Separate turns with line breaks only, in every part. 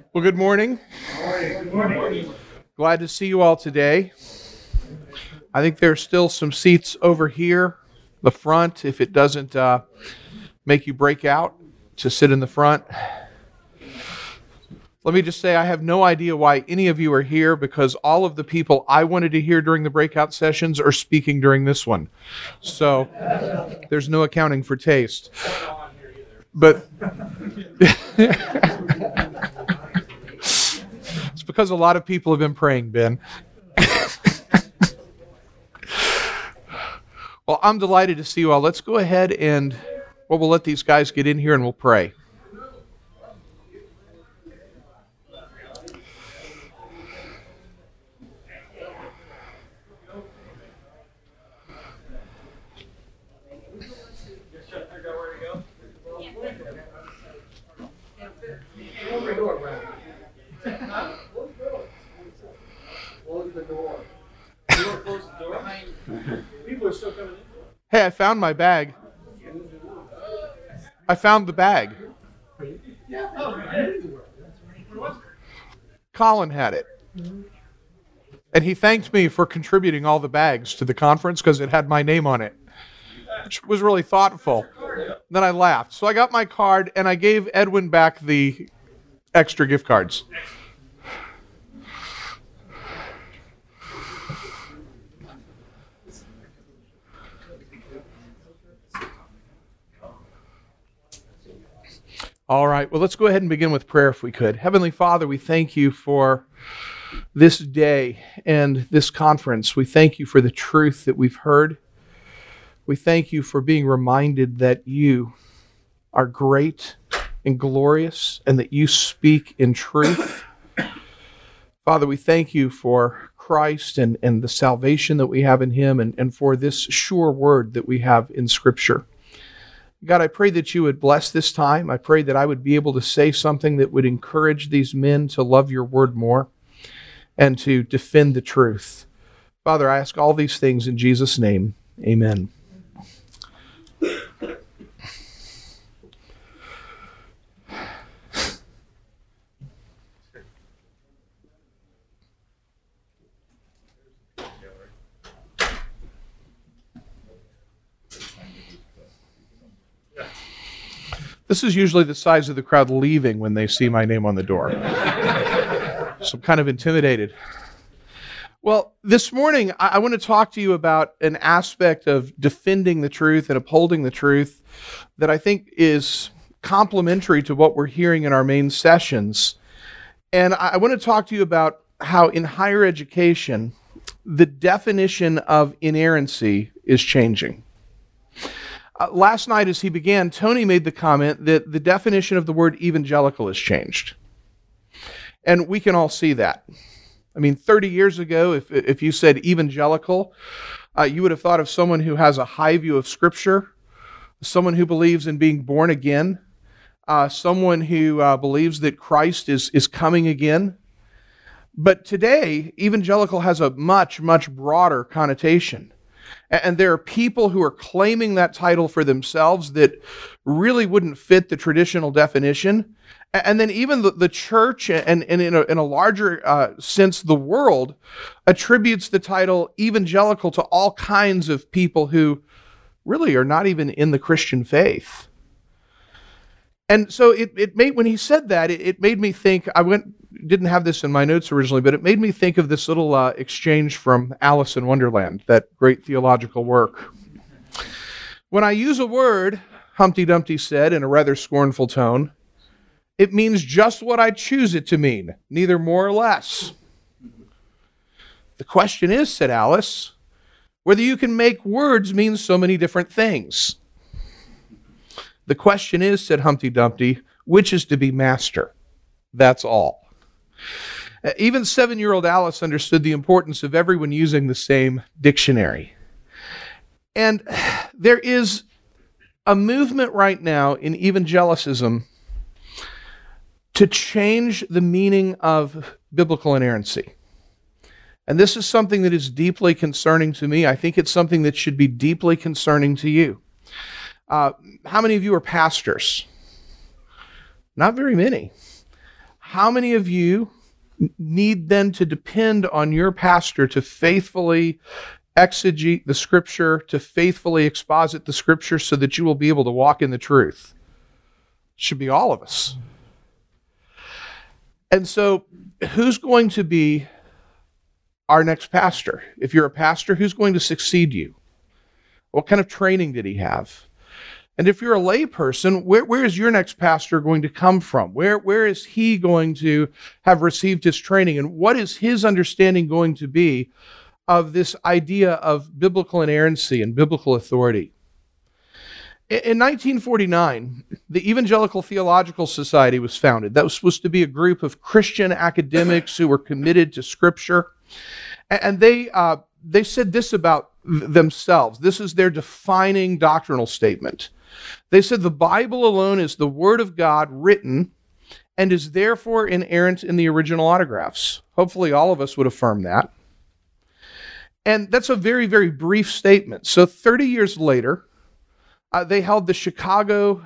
Well, good morning.
Good morning.
Glad to see you all today. I think there's still some seats over here, the front, if it doesn't make you break out to sit in the front. Let me just say I have no idea why any of you are here, because all of the people I wanted to hear during the breakout sessions are speaking during this one. So there's no accounting for taste. But it's because a lot of people have been praying, Ben. Well, I'm delighted to see you all. Let's go ahead and we'll let these guys get in here and we'll pray. Hey, I found my bag. I found the bag. Colin had it. And he thanked me for contributing all the bags to the conference because it had my name on it, which was really thoughtful. Then I laughed. So I got my card and I gave Edwin back the extra gift cards. All right, well, let's go ahead and begin with prayer if we could. Heavenly Father, we thank you for this day and this conference. We thank you for the truth that we've heard. We thank you for being reminded that you are great and glorious and that you speak in truth. Father, we thank you for Christ and the salvation that we have in him and for this sure word that we have in Scripture. God, I pray that you would bless this time. I pray that I would be able to say something that would encourage these men to love your word more and to defend the truth. Father, I ask all these things in Jesus' name. Amen. This is usually the size of the crowd leaving when they see my name on the door. So I'm kind of intimidated. Well, this morning, I want to talk to you about an aspect of defending the truth and upholding the truth that I think is complementary to what we're hearing in our main sessions. And I want to talk to you about how in higher education, the definition of inerrancy is changing. Last night as he began, Tony made the comment that the definition of the word evangelical has changed. And we can all see that. I mean, 30 years ago, if you said evangelical, you would have thought of someone who has a high view of Scripture, someone who believes in being born again, someone who believes that Christ is coming again. But today, evangelical has a much, much broader connotation. And there are people who are claiming that title for themselves that really wouldn't fit the traditional definition. And then even the church and in a larger sense, the world attributes the title evangelical to all kinds of people who really are not even in the Christian faith. And so it made, when he said that, it made me think, didn't have this in my notes originally, but it made me think of this little exchange from Alice in Wonderland, that great theological work. When I use a word, Humpty Dumpty said in a rather scornful tone, it means just what I choose it to mean, neither more or less. The question is, said Alice, whether you can make words mean so many different things. The question is, said Humpty Dumpty, which is to be master? That's all. Even 7-year-old Alice understood the importance of everyone using the same dictionary. And there is a movement right now in evangelicism to change the meaning of biblical inerrancy. And this is something that is deeply concerning to me. I think it's something that should be deeply concerning to you. How many of you are pastors? Not very many. how many of you need then to depend on your pastor to faithfully exegete the Scripture, to faithfully exposit the Scripture so that you will be able to walk in the truth? It should be all of us. And so, who's going to be our next pastor? If you're a pastor, who's going to succeed you? What kind of training did he have? And if you're a lay person, where is your next pastor going to come from? Where is he going to have received his training? And what is his understanding going to be of this idea of biblical inerrancy and biblical authority? In 1949, the Evangelical Theological Society was founded. That was supposed to be a group of Christian academics who were committed to Scripture. And they said this about themselves. This is their defining doctrinal statement. They said the Bible alone is the Word of God written and is therefore inerrant in the original autographs. Hopefully all of us would affirm that. And that's a very, very brief statement. So 30 years later, they held the Chicago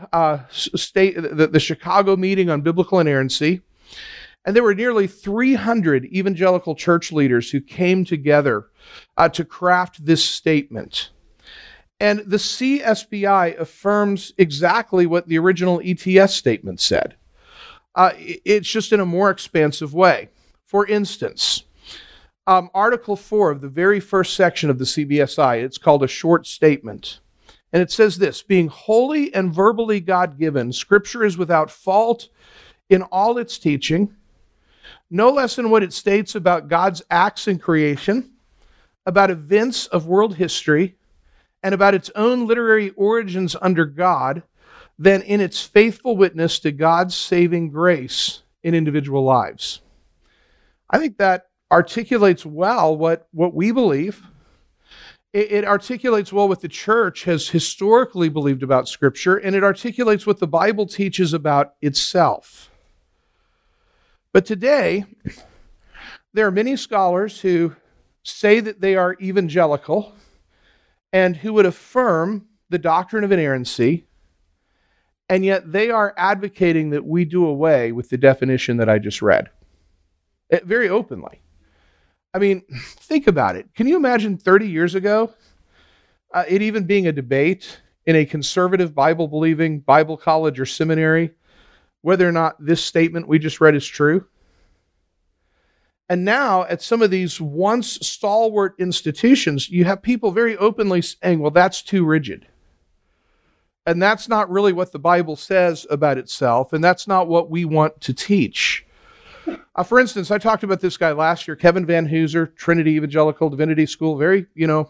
the Chicago meeting on biblical inerrancy, and there were nearly 300 evangelical church leaders who came together to craft this statement. And the CSBI affirms exactly what the original ETS statement said. It's just in a more expansive way. For instance, Article 4 of the very first section of the CBSI, it's called a short statement. And it says this: being wholly and verbally God-given, Scripture is without fault in all its teaching, no less in what it states about God's acts in creation, about events of world history, and about its own literary origins under God, than in its faithful witness to God's saving grace in individual lives. I think that articulates well what we believe. It articulates well what the church has historically believed about Scripture, and it articulates what the Bible teaches about itself. But today, there are many scholars who say that they are evangelical and who would affirm the doctrine of inerrancy, and yet they are advocating that we do away with the definition that I just read, very openly. I mean, think about it. Can you imagine 30 years ago, it even being a debate in a conservative Bible-believing Bible college or seminary whether or not this statement we just read is true? And now, at some of these once stalwart institutions, you have people very openly saying, well, that's too rigid. And that's not really what the Bible says about itself, and that's not what we want to teach. For instance, I talked about this guy last year, Kevin Van Hooser, Trinity Evangelical Divinity School, very,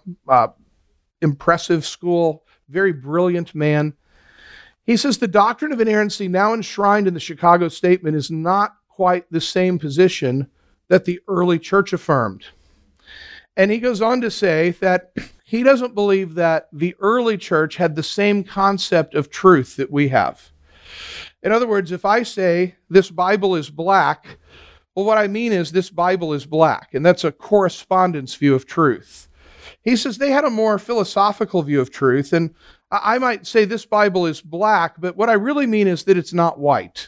impressive school, very brilliant man. He says the doctrine of inerrancy now enshrined in the Chicago Statement is not quite the same position that the early church affirmed. And he goes on to say that he doesn't believe that the early church had the same concept of truth that we have. In other words, if I say this Bible is black, well, what I mean is this Bible is black, and that's a correspondence view of truth. He says they had a more philosophical view of truth, and I might say this Bible is black, but what I really mean is that it's not white.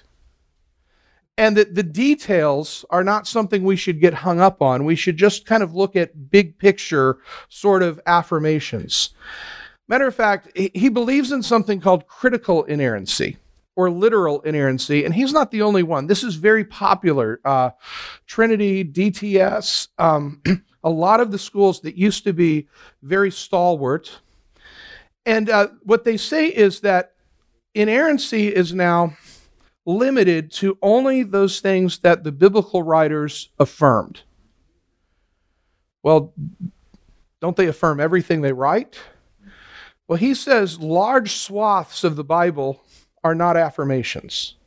And that the details are not something we should get hung up on. We should just kind of look at big picture sort of affirmations. Matter of fact, he believes in something called critical inerrancy or literal inerrancy, and he's not the only one. This is very popular. Trinity, DTS, a lot of the schools that used to be very stalwart. And what they say is that inerrancy is now limited to only those things that the biblical writers affirmed. Well, don't they affirm everything they write? Well, he says large swaths of the Bible are not affirmations.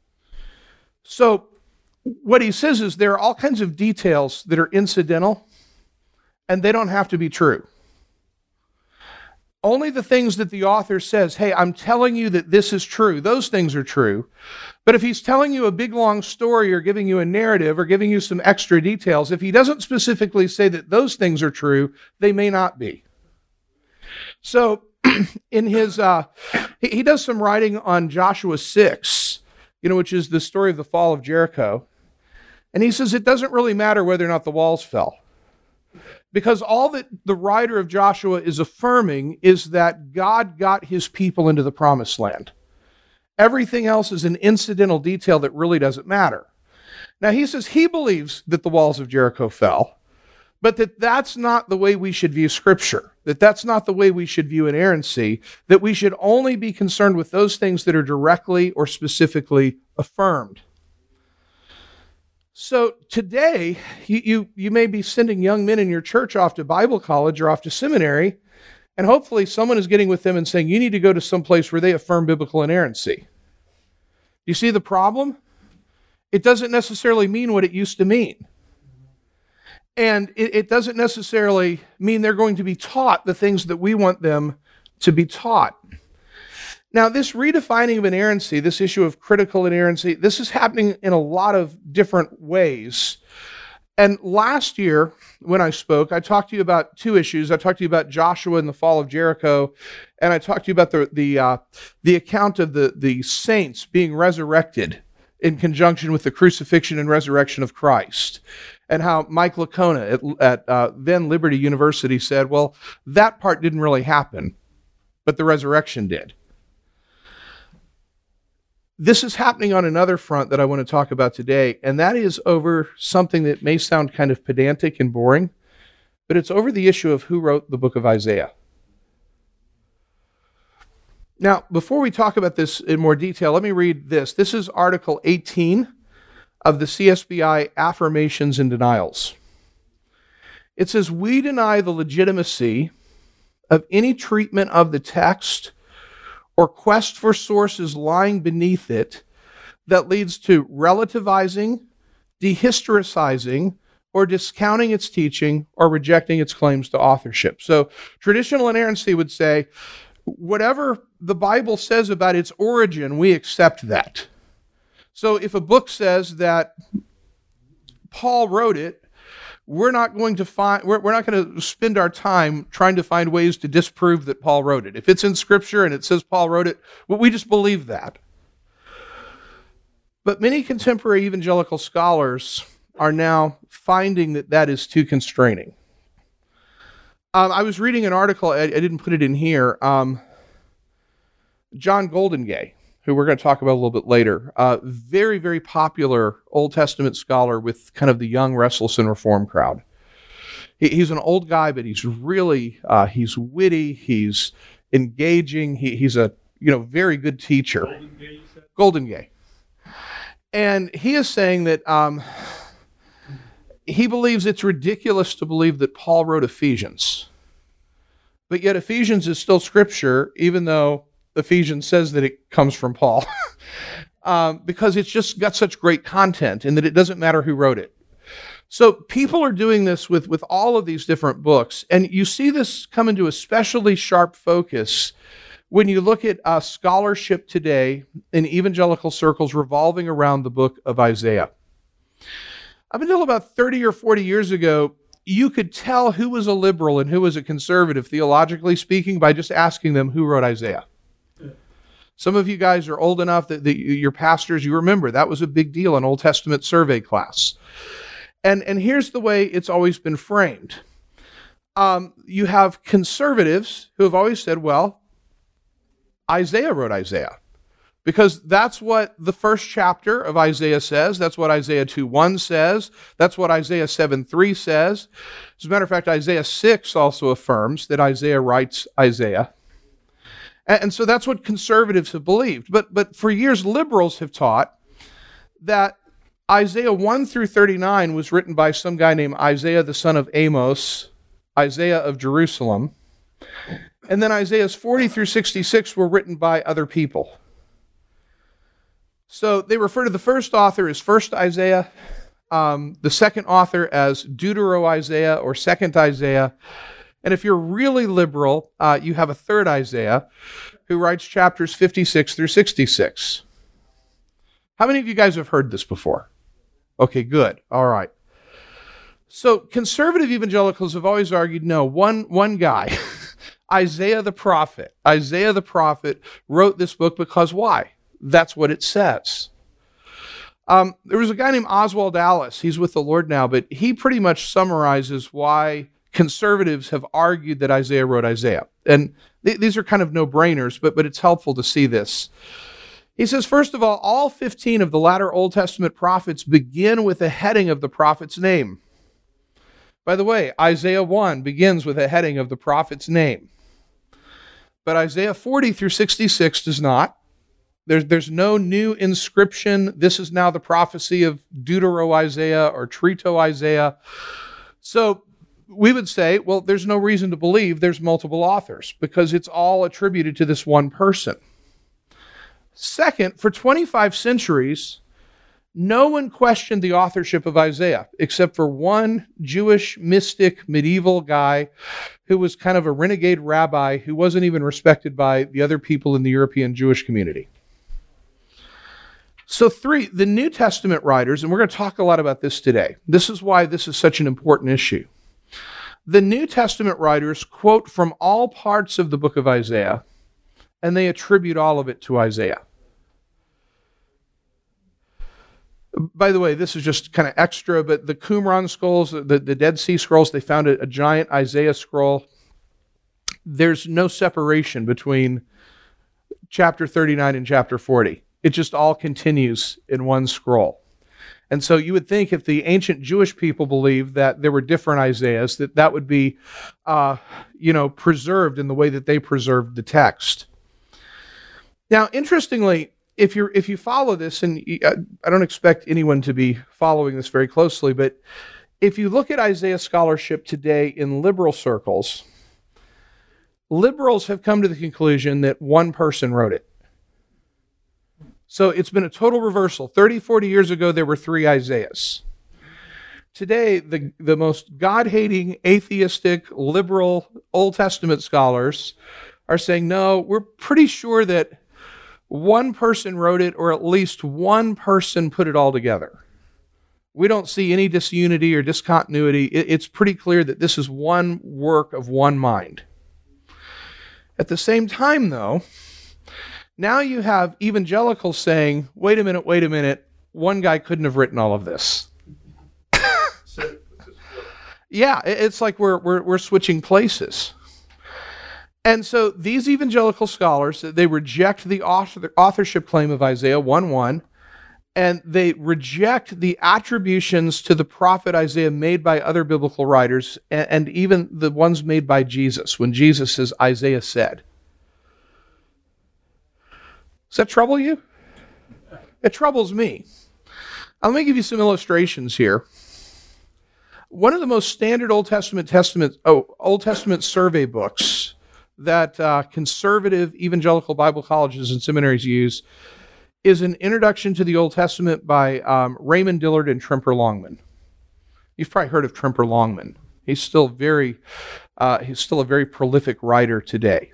So what he says is there are all kinds of details that are incidental, and they don't have to be true. Only the things that the author says, hey, I'm telling you that this is true, those things are true. But if he's telling you a big, long story or giving you a narrative or giving you some extra details, if he doesn't specifically say that those things are true, they may not be. So in his, he does some writing on Joshua 6, which is the story of the fall of Jericho. And he says it doesn't really matter whether or not the walls fell. Because all that the writer of Joshua is affirming is that God got his people into the promised land. Everything else is an incidental detail that really doesn't matter. Now, he says he believes that the walls of Jericho fell, but that's not the way we should view Scripture, that's not the way we should view inerrancy, that we should only be concerned with those things that are directly or specifically affirmed. So today, you may be sending young men in your church off to Bible college or off to seminary, and hopefully someone is getting with them and saying, you need to go to some place where they affirm biblical inerrancy. You see the problem? It doesn't necessarily mean what it used to mean. And it doesn't necessarily mean they're going to be taught the things that we want them to be taught. Now, this redefining of inerrancy, this issue of critical inerrancy, this is happening in a lot of different ways. And last year, when I spoke, I talked to you about two issues. I talked to you about Joshua and the fall of Jericho, and I talked to you about the account of the saints being resurrected in conjunction with the crucifixion and resurrection of Christ, and how Mike Licona at then Liberty University said, well, that part didn't really happen, but the resurrection did. This is happening on another front that I want to talk about today, and that is over something that may sound kind of pedantic and boring, but it's over the issue of who wrote the book of Isaiah. Now, before we talk about this in more detail, let me read this. This is Article 18 of the CSBI Affirmations and Denials. It says, we deny the legitimacy of any treatment of the text or quest for sources lying beneath it that leads to relativizing, dehistoricizing, or discounting its teaching or rejecting its claims to authorship. So traditional inerrancy would say, whatever the Bible says about its origin, we accept that. So if a book says that Paul wrote it, we're not going to spend our time trying to find ways to disprove that Paul wrote it. If it's in Scripture and it says Paul wrote it, well, we just believe that. But many contemporary evangelical scholars are now finding that that is too constraining. I was reading an article, I didn't put it in here, John Goldingay, who we're going to talk about a little bit later, very, very popular Old Testament scholar with kind of the young, restless, and Reform crowd. He's an old guy, but he's really, he's witty, he's engaging, he's a very good teacher. Goldingay. And he is saying that he believes it's ridiculous to believe that Paul wrote Ephesians. But yet Ephesians is still Scripture, even though Ephesians says that it comes from Paul. Because it's just got such great content and that it doesn't matter who wrote it. So people are doing this with all of these different books. And you see this come into especially sharp focus when you look at scholarship today in evangelical circles revolving around the book of Isaiah. Up until about 30 or 40 years ago, you could tell who was a liberal and who was a conservative, theologically speaking, by just asking them who wrote Isaiah. Some of you guys are old enough that your pastors, you remember, that was a big deal in Old Testament survey class. And here's the way it's always been framed. You have conservatives who have always said, well, Isaiah wrote Isaiah. Because that's what the first chapter of Isaiah says. That's what Isaiah 2:1 says. That's what Isaiah 7:3 says. As a matter of fact, Isaiah 6 also affirms that Isaiah writes Isaiah. And so that's what conservatives have believed. But for years, liberals have taught that Isaiah 1 through 39 was written by some guy named Isaiah the son of Amos, Isaiah of Jerusalem. And then Isaiahs 40 through 66 were written by other people. So they refer to the first author as First Isaiah, the second author as Deutero-Isaiah or Second Isaiah. And if you're really liberal, you have a third Isaiah who writes chapters 56 through 66. How many of you guys have heard this before? Okay, good. All right. So conservative evangelicals have always argued, no, one guy, Isaiah the prophet wrote this book because why? That's what it says. There was a guy named Oswald Alice. He's with the Lord now, but he pretty much summarizes why conservatives have argued that Isaiah wrote Isaiah. And these are kind of no-brainers, but it's helpful to see this. He says, first of all 15 of the latter Old Testament prophets begin with a heading of the prophet's name. By the way, Isaiah 1 begins with a heading of the prophet's name. But Isaiah 40 through 66 does not. There's no new inscription. This is now the prophecy of Deutero-Isaiah or Trito-Isaiah. So we would say, well, there's no reason to believe there's multiple authors because it's all attributed to this one person. Second, for 25 centuries, no one questioned the authorship of Isaiah except for one Jewish mystic medieval guy who was kind of a renegade rabbi who wasn't even respected by the other people in the European Jewish community. So three, the New Testament writers, and we're going to talk a lot about this today. This is why this is such an important issue. The New Testament writers quote from all parts of the book of Isaiah, and they attribute all of it to Isaiah. By the way, this is just kind of extra, but the Qumran scrolls, the Dead Sea Scrolls, they found a giant Isaiah scroll. There's no separation between chapter 39 and chapter 40. It just all continues in one scroll. And so you would think if the ancient Jewish people believed that there were different Isaiahs, that would be, preserved in the way that they preserved the text. Now, interestingly, if you follow this, and I don't expect anyone to be following this very closely, but if you look at Isaiah scholarship today in liberal circles, liberals have come to the conclusion that one person wrote it. So it's been a total reversal. 30, 40 years ago, there were 3 Isaiahs. Today, the most God-hating, atheistic, liberal Old Testament scholars are saying, no, we're pretty sure that one person wrote it, or at least one person put it all together. We don't see any disunity or discontinuity. It's pretty clear that this is one work of one mind. At the same time, though, now you have evangelicals saying, wait a minute, one guy couldn't have written all of this. Yeah, it's like we're switching places. And so these evangelical scholars, they reject the authorship claim of Isaiah 1:1, and they reject the attributions to the prophet Isaiah made by other biblical writers, and even the ones made by Jesus, when Jesus says, Isaiah said. Does that trouble you? It troubles me. Let me give you some illustrations here. One of the most standard Old Testament survey books that conservative evangelical Bible colleges and seminaries use is an introduction to the Old Testament by Raymond Dillard and Tremper Longman. You've probably heard of Tremper Longman. He's still a very prolific writer today.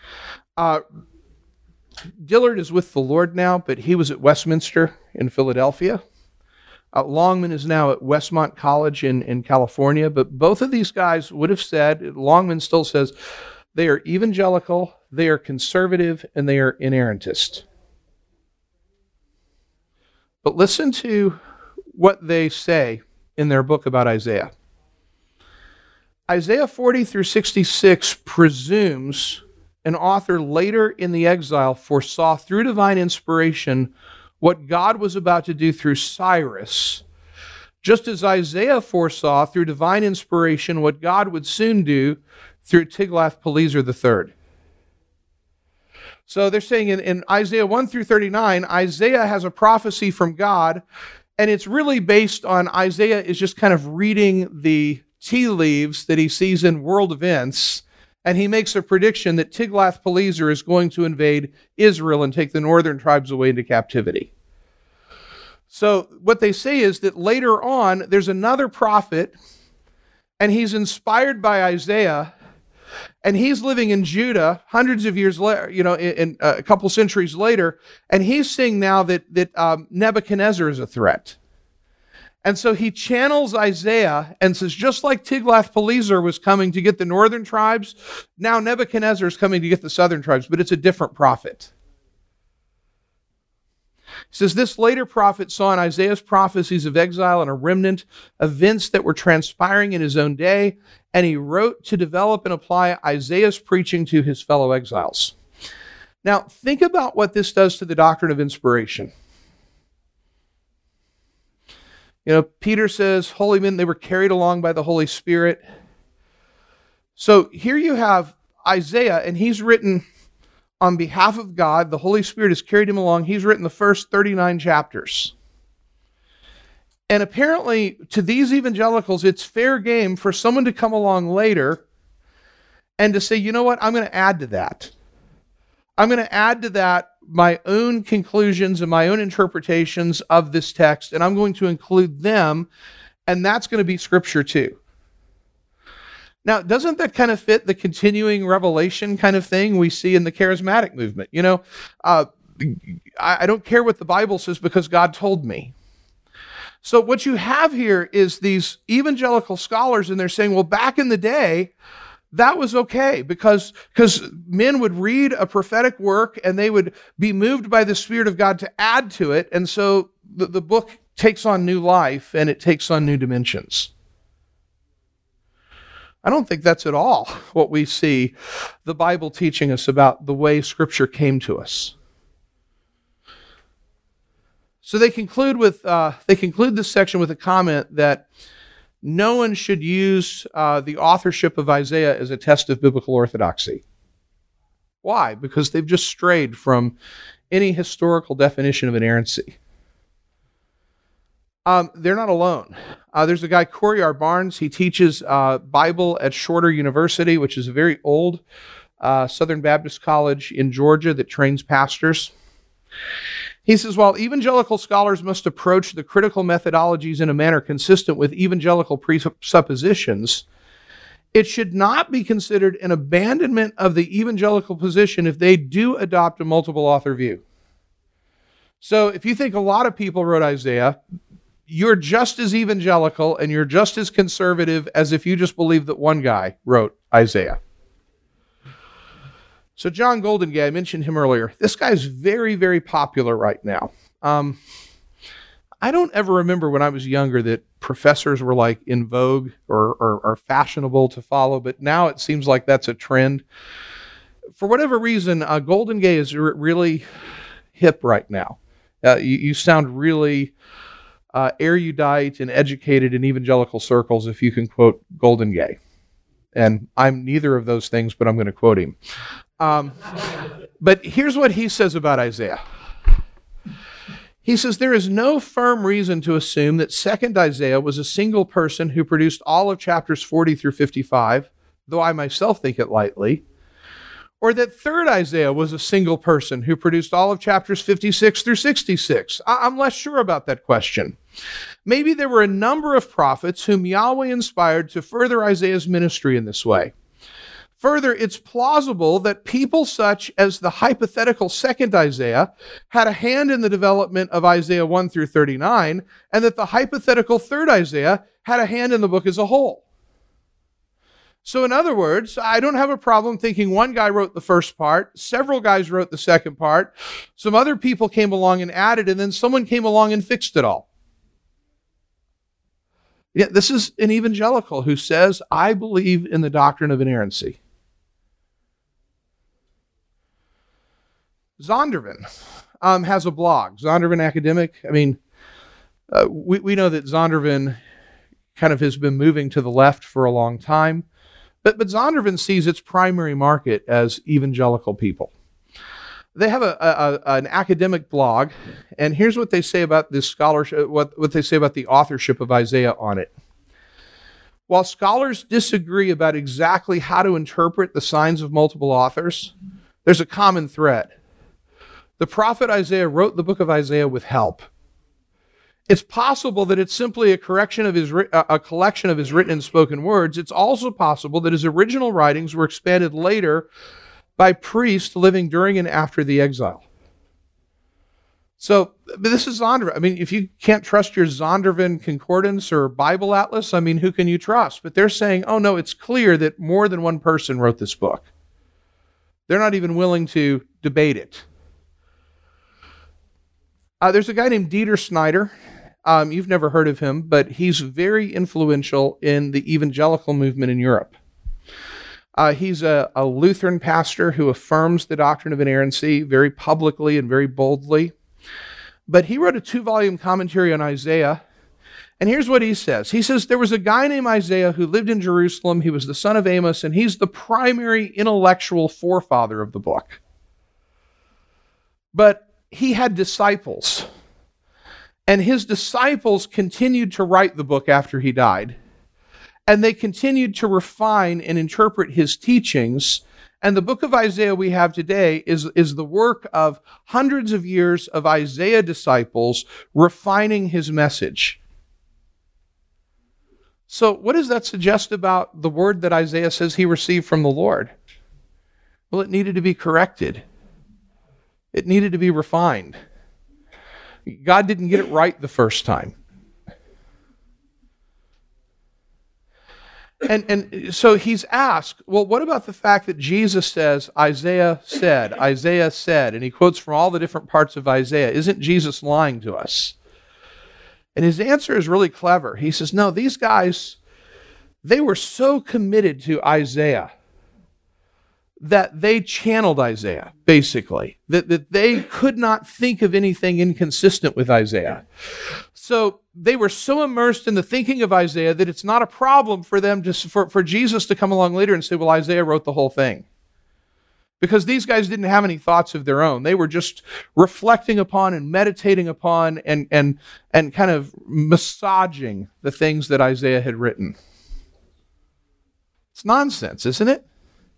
Dillard is with the Lord now, but he was at Westminster in Philadelphia. Longman is now at Westmont College in California, but both of these guys would have said, Longman still says, they are evangelical, they are conservative, and they are inerrantist. But listen to what they say in their book about Isaiah. Isaiah 40 through 66 presumes an author later in the exile foresaw through divine inspiration what God was about to do through Cyrus, just as Isaiah foresaw through divine inspiration what God would soon do through Tiglath-Pileser III. So they're saying in Isaiah 1 through 39, Isaiah has a prophecy from God, and it's really based on Isaiah is just kind of reading the tea leaves that he sees in world events, and he makes a prediction that Tiglath-Pileser is going to invade Israel and take the northern tribes away into captivity. So what they say is that later on, there's another prophet, and he's inspired by Isaiah, and he's living in Judah hundreds of years later, in a couple centuries later, and he's seeing now that Nebuchadnezzar is a threat. And so he channels Isaiah and says, just like Tiglath-Pileser was coming to get the northern tribes, now Nebuchadnezzar is coming to get the southern tribes, but it's a different prophet. says, this later prophet saw in Isaiah's prophecies of exile and a remnant, events that were transpiring in his own day, and he wrote to develop and apply Isaiah's preaching to his fellow exiles. Now, think about what this does to the doctrine of inspiration. Peter says, holy men, they were carried along by the Holy Spirit. So here you have Isaiah, and he's written on behalf of God. The Holy Spirit has carried him along. He's written the first 39 chapters. And apparently, to these evangelicals, it's fair game for someone to come along later and to say, you know what, I'm going to add to that. I'm going to add to that my own conclusions and my own interpretations of this text, and I'm going to include them, and that's going to be Scripture too. Now, doesn't that kind of fit the continuing revelation kind of thing we see in the charismatic movement? I don't care what the Bible says because God told me. So what you have here is these evangelical scholars, and they're saying, well, back in the day, that was okay because men would read a prophetic work and they would be moved by the Spirit of God to add to it. And so the book takes on new life and it takes on new dimensions. I don't think that's at all what we see the Bible teaching us about the way Scripture came to us. So they conclude this section with a comment that no one should use the authorship of Isaiah as a test of biblical orthodoxy. Why? Because they've just strayed from any historical definition of inerrancy. They're not alone. There's a guy, Corey R. Barnes. He teaches Bible at Shorter University, which is a very old Southern Baptist college in Georgia that trains pastors. He says, while evangelical scholars must approach the critical methodologies in a manner consistent with evangelical presuppositions, it should not be considered an abandonment of the evangelical position if they do adopt a multiple author view. So if you think a lot of people wrote Isaiah, you're just as evangelical and you're just as conservative as if you just believe that one guy wrote Isaiah. So John Goldingay, I mentioned him earlier. This guy's very, very popular right now. I don't ever remember when I was younger that professors were like in vogue or fashionable to follow, but now it seems like that's a trend. For whatever reason, Goldingay is really hip right now. You sound really erudite and educated in evangelical circles if you can quote Goldingay. And I'm neither of those things, but I'm going to quote him. But here's what he says about Isaiah. He says, there is no firm reason to assume that second Isaiah was a single person who produced all of chapters 40 through 55, though I myself think it lightly, or that third Isaiah was a single person who produced all of chapters 56 through 66. I'm less sure about that question. Maybe there were a number of prophets whom Yahweh inspired to further Isaiah's ministry in this way. Further, it's plausible that people such as the hypothetical second Isaiah had a hand in the development of Isaiah 1 through 39, and that the hypothetical third Isaiah had a hand in the book as a whole. So in other words, I don't have a problem thinking one guy wrote the first part, several guys wrote the second part, some other people came along and added, and then someone came along and fixed it all. Yeah, this is an evangelical who says, I believe in the doctrine of inerrancy. Zondervan has a blog, Zondervan Academic. I mean, we know that Zondervan kind of has been moving to the left for a long time, but Zondervan sees its primary market as evangelical people. They have an academic blog, and here's what they say about this scholarship, what they say about the authorship of Isaiah on it. While scholars disagree about exactly how to interpret the signs of multiple authors, there's a common thread. The prophet Isaiah wrote the book of Isaiah with help. It's possible that it's simply a collection of his written and spoken words. It's also possible that his original writings were expanded later by priests living during and after the exile. So, but this is Zondervan. I mean, if you can't trust your Zondervan Concordance or Bible Atlas, I mean, who can you trust? But they're saying, oh no, it's clear that more than one person wrote this book. They're not even willing to debate it. There's a guy named Dieter Snyder. You've never heard of him, but he's very influential in the evangelical movement in Europe. He's a Lutheran pastor who affirms the doctrine of inerrancy very publicly and very boldly. But he wrote a 2-volume commentary on Isaiah. And here's what he says. He says, there was a guy named Isaiah who lived in Jerusalem. He was the son of Amos, and he's the primary intellectual forefather of the book. But he had disciples. And his disciples continued to write the book after he died. And they continued to refine and interpret his teachings. And the book of Isaiah we have today is the work of hundreds of years of Isaiah disciples refining his message. So what does that suggest about the word that Isaiah says he received from the Lord? Well, it needed to be corrected. It needed to be refined. God didn't get it right the first time. And so he's asked, well, what about the fact that Jesus says, Isaiah said, and he quotes from all the different parts of Isaiah. Isn't Jesus lying to us? And his answer is really clever. He says, no, these guys, they were so committed to Isaiah that they channeled Isaiah, basically, that they could not think of anything inconsistent with Isaiah. So they were so immersed in the thinking of Isaiah that it's not a problem for them for Jesus to come along later and say, well, Isaiah wrote the whole thing. Because these guys didn't have any thoughts of their own. They were just reflecting upon and meditating upon and kind of massaging the things that Isaiah had written. It's nonsense, isn't it?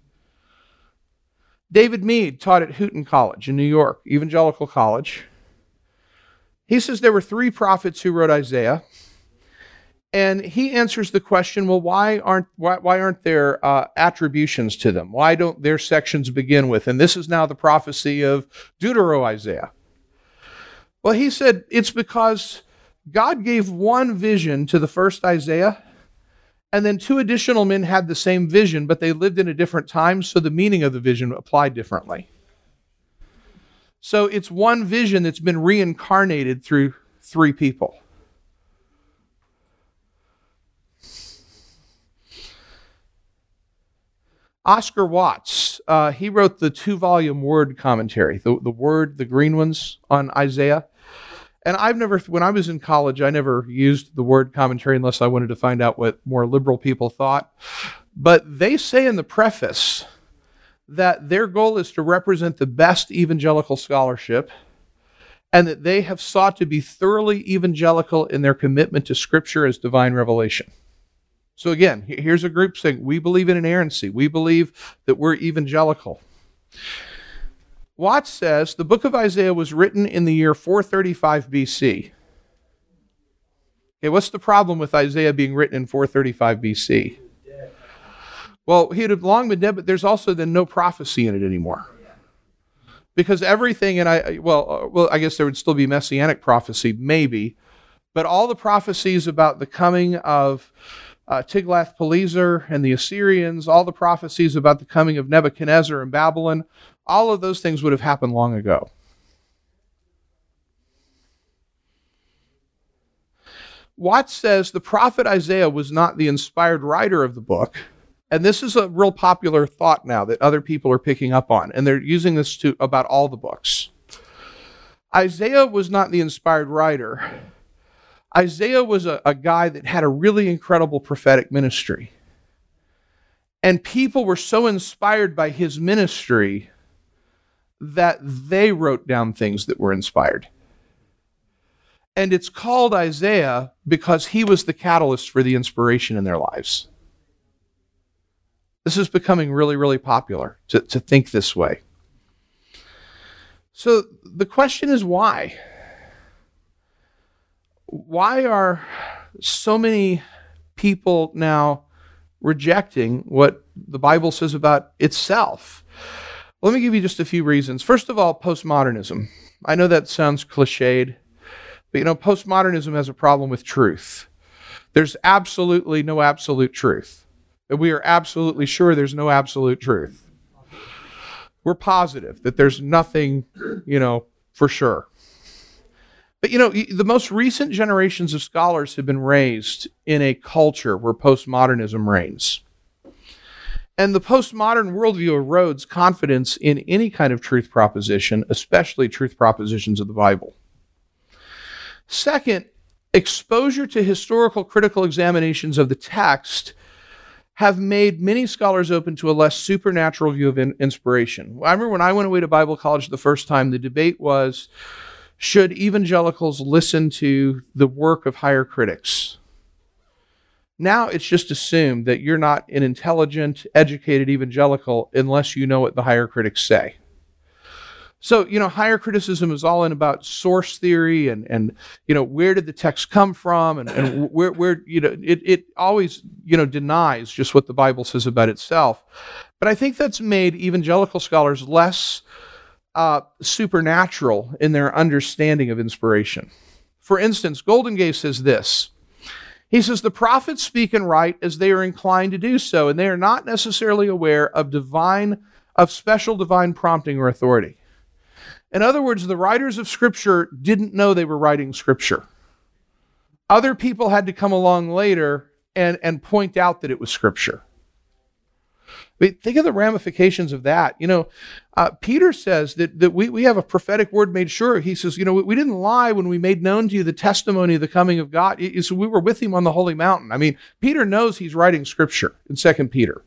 David Mead taught at Houghton College in New York, Evangelical College. He says there were 3 prophets who wrote Isaiah, and he answers the question, well, why aren't there attributions to them? Why don't their sections begin with, and this is now the prophecy of Deutero-Isaiah? Well, he said it's because God gave one vision to the first Isaiah, and then 2 additional men had the same vision, but they lived in a different time, so the meaning of the vision applied differently. So it's one vision that's been reincarnated through 3 people. Oscar Watts, he wrote the 2-volume Word commentary, the Word, the green ones on Isaiah. And when I was in college, I never used the Word commentary unless I wanted to find out what more liberal people thought. But they say in the preface that their goal is to represent the best evangelical scholarship, and that they have sought to be thoroughly evangelical in their commitment to Scripture as divine revelation. So again, here's a group saying, we believe in inerrancy. We believe that we're evangelical. Watts says the book of Isaiah was written in the year 435 BC. Okay, what's the problem with Isaiah being written in 435 BC? Well, he had long been dead, but there's also then no prophecy in it anymore. Because everything, I guess there would still be messianic prophecy, maybe, but all the prophecies about the coming of Tiglath-Pileser and the Assyrians, all the prophecies about the coming of Nebuchadnezzar and Babylon, all of those things would have happened long ago. Watts says the prophet Isaiah was not the inspired writer of the book, and this is a real popular thought now that other people are picking up on, and they're using this about all the books. Isaiah was not the inspired writer. Isaiah was a guy that had a really incredible prophetic ministry. And people were so inspired by his ministry that they wrote down things that were inspired. And it's called Isaiah because he was the catalyst for the inspiration in their lives. This is becoming really, really popular to think this way. So the question is why? Why are so many people now rejecting what the Bible says about itself? Let me give you just a few reasons. First of all, postmodernism. I know that sounds cliched, but postmodernism has a problem with truth. There's absolutely no absolute truth. And we are absolutely sure there's no absolute truth. We're positive that there's nothing, for sure. But the most recent generations of scholars have been raised in a culture where postmodernism reigns. And the postmodern worldview erodes confidence in any kind of truth proposition, especially truth propositions of the Bible. Second, exposure to historical critical examinations of the text have made many scholars open to a less supernatural view of inspiration. I remember when I went away to Bible college the first time, the debate was, should evangelicals listen to the work of higher critics? Now it's just assumed that you're not an intelligent, educated evangelical unless you know what the higher critics say. So, higher criticism is all in about source theory and where did the text come from and where it always, denies just what the Bible says about itself. But I think that's made evangelical scholars less supernatural in their understanding of inspiration. For instance, Golden Gay says this. He says, the prophets speak and write as they are inclined to do so, and they are not necessarily aware of special divine prompting or authority. In other words, the writers of Scripture didn't know they were writing Scripture. Other people had to come along later and point out that it was Scripture. But think of the ramifications of that. Peter says that we have a prophetic word made sure. He says, we didn't lie when we made known to you the testimony of the coming of God. So we were with him on the holy mountain. I mean, Peter knows he's writing Scripture in 2 Peter.